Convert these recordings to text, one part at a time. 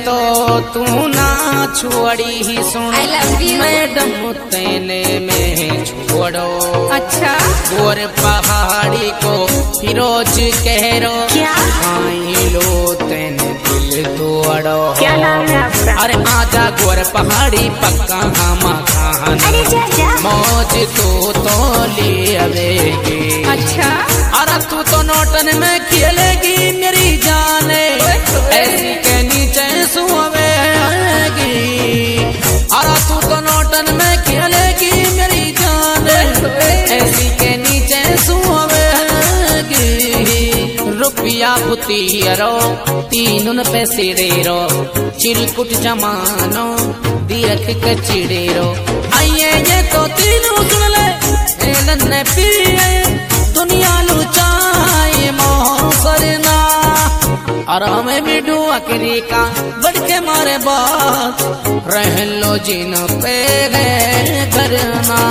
तो तू ना छोड़ी ही सुन मैडम तेने में छोड़ो। अच्छा गोर पहाड़ी को फिरोज कह रो क्या आई लो तेने दिल तोड़ो। क्या नाम है आपका? अरे आजा गोर पहाड़ी पक्का हम खान अरे जा जा। मौज तो ले आवेगी। अच्छा अरे तू तो नोटन में खेलेगी मेरी जाने ऐसी के नीचे सुवेगी। अरे तू तो नोटन में खेलेगी मेरी जाने ऐसी के नीचे सुवेगी। रुपया पुतियरो तीन पैसे दे रो चिरकुट जमानो दियख के चिड़ेरो। आइए ये तो तीनों सुन ले नन्हे पिए दुनिया लुचाए मोहसरना। और हमें भी डुआ करी का बढ़ के मारे बात रह लो जिन पे गए करना।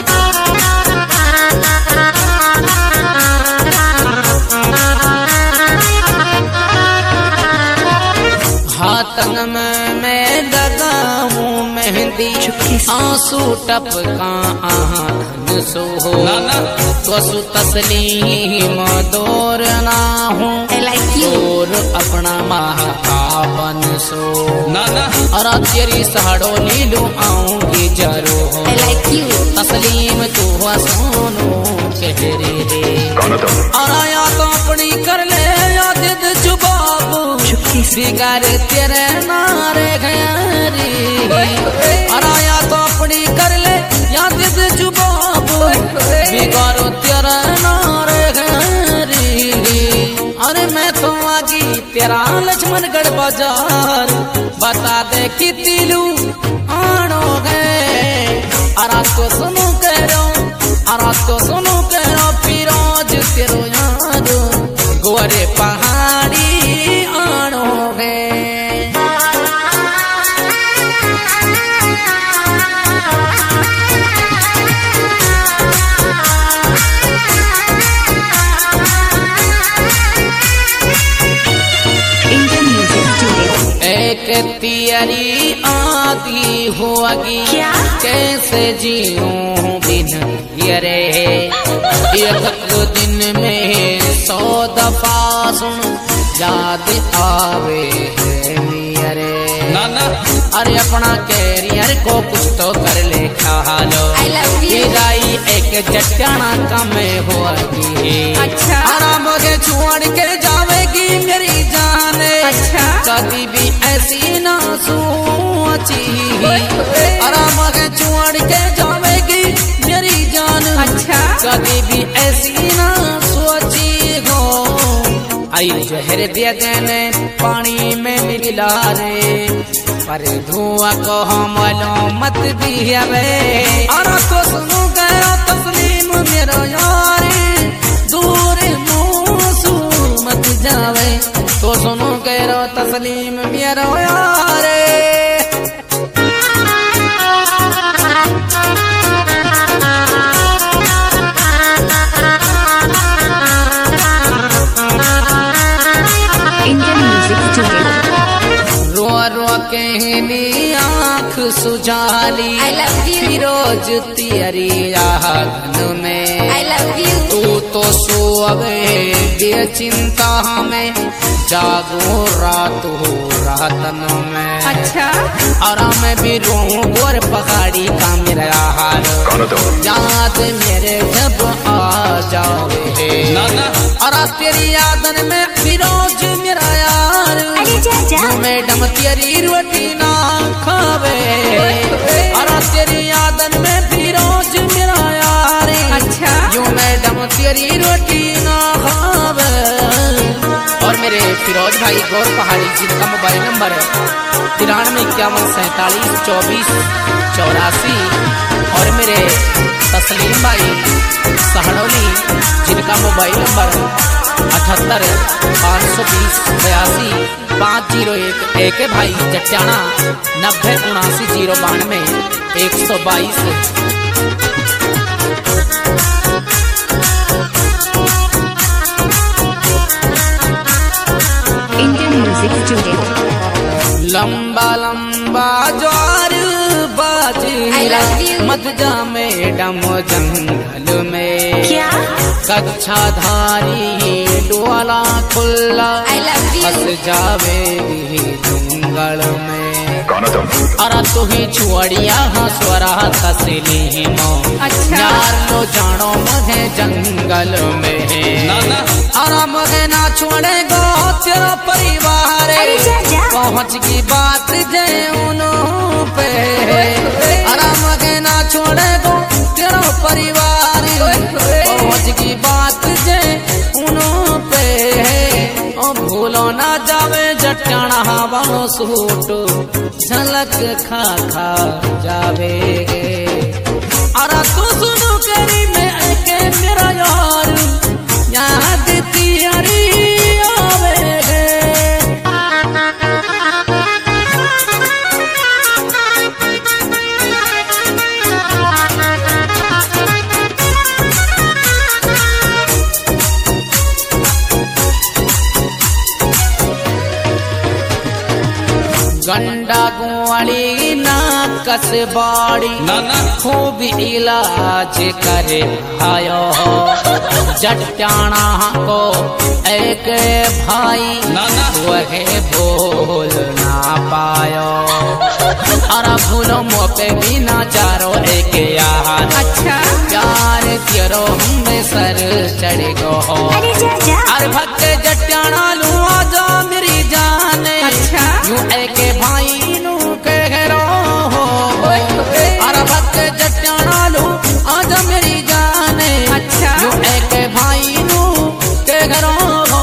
हाथन में मैं लगाऊं मेहंदी आंसू टपका आहन सो वसु तस्लीम दौर ना हूँ और अपना महापावन सो और तेरी सहाड़ो लीलू आऊंगी जरो तस्लीम तू सोनो कह रे। और आया तो अपनी कर ले याद जुबाब बिगाड़ तेरे नारे गयारी। और आया तो अपनी कर ले याद जुबाब बिगाड़ो तेरा नारे गयारी। अरे मैं तो आगी तेरा लक्ष्मणगढ़ बाजार बता दे कि तिलू आनो गए। अरा तो सुनो कह रो अरा तो सुनो कह रो फिरोज तेरो यारो गोरे पहाड़ी आनो गए। एक तियरी आती होगी क्या कैसे जीऊं बिन यरे। एक दिन में 100 दफा सुन याद आवे है मेरे नाना। अरे अपना कैरियर को कुछ तो कर ले खा लो राई एक जटाना कम होगी। अच्छा आराम के छोड़ के जावेगी मेरी जाने। अच्छा कभी भी ऐसी ना सोची आराम के छोड़ के जावेगी मेरी जान। अच्छा कभी भी ऐसी ना सोची हो। आई जहर दिया देने पानी में मिला रे पर धुआं को हमलो मत दिया वे। और तो सुनो गया तस्लीम मेरा यारे दूर मुँह मत जावे। तो सुनो गया तस्लीम मेरा यारे। कहनी आँख सुजाली फिरोज तियरी आँगन में तू तो सोवे बेचिंता में जागो रात हो रातन में। अच्छा और मैं भी रोऊं गोर पहाड़ी का मेरा हाल याद मेरे जब आ जावे। और तेरी यादन में फिरोज मेरा यार मैडम तेरी रोटी ना खावे। और तेरी यादन में फिरोज मेरा यार। अच्छा यूं मैडम तेरी रोटी ना खावे। और मेरे फिरोज भाई गौर पहाड़ी जिनका मोबाइल नंबर है 93 51 47 24 84। और मेरे तस्लीम भाई सहड़ोली जिनका मोबाइल नंबर 78 520 82 501। एक भाई जटियाना 90 79 092 122। लंबा लंबा ज्वार बाजीरा मत जा मैडम जंगल में क्या कच्छाधारी डोला खुला फंस जावे जंगल में अरे तू ही छुड़िया स्वरा कसली मो यार लो जानो मगे जंगल में अरे मगे ना छोड़े गो तेरा परिवार पहुँच की बात जे उन्हों पे अरे मगे ना छोड़े गो तेरा परिवार पहुँच की बात जे उन्हों पे ओ भूलो ना जावे जटाना वालो सूट झलक खा खा जावे अरे तू सुनो करी मैं के मेरा यार याद तियारी आवे गंडा गुआली ना कसबाड़ी खूब इलाज करे आयो जटाना को एक भाई वह बोल ना पायो अरे भूलो मोपे भी ना चारो एक यार अच्छा प्यार तेरो हमें सर चढ़ गो अरे भक्त जटाना लू आजा मेरी जान अच्छा यूं एक भाई नू कह रो अरे भक्त जटाना लू आजा मेरी जान अच्छा यूं एक भाई नू कह रो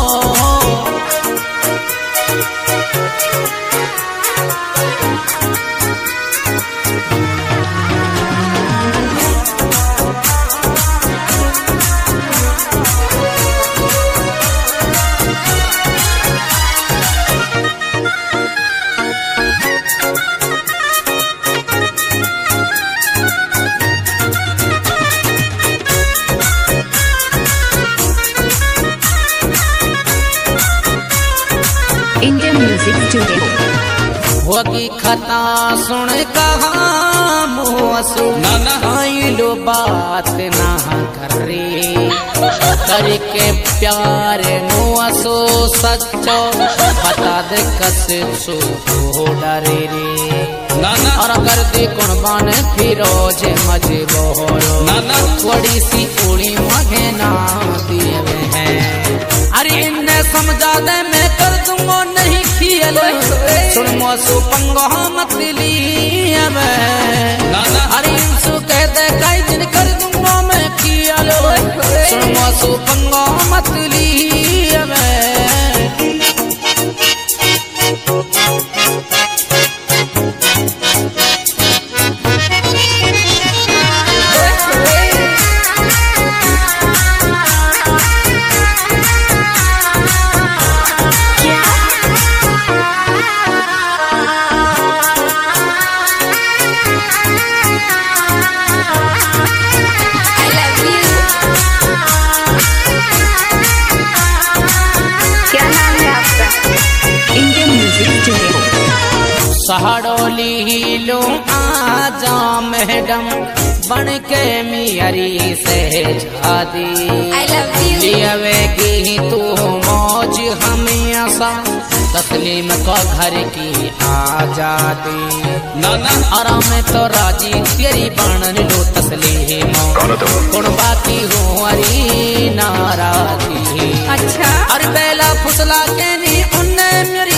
इंडियन म्यूजिक स्टूडियो होगी खता सुन कहा मुँहसु आई लो बात ना करे करके प्यार मुँहसु सच्चो बता दे कस सो डरे रे और कर दे कुर्बान फिरोज मजबूरो थोड़ी सी उड़ी मगे ना दिए हैं अरे इन्हें समझा दे मैं कर दूंगा नहीं खियल सुन मोसु पंगो मत लिया मैं अरे इंसु कह दे कई दिन कर दूंगा मैं खियल सुन मोसु पंगो मत लिया मैं सहाड़ोली लो आजा मैडम बन के मियारी से जादी लियावेगी तू मौज हमेशा तस्लीम को घर की आजादी आराम तो राजी तेरी बन लो तस्लीम कौन बाकी हो अरी नाराजी अच्छा अरे बेला फुसला के नी उन्ने मेरी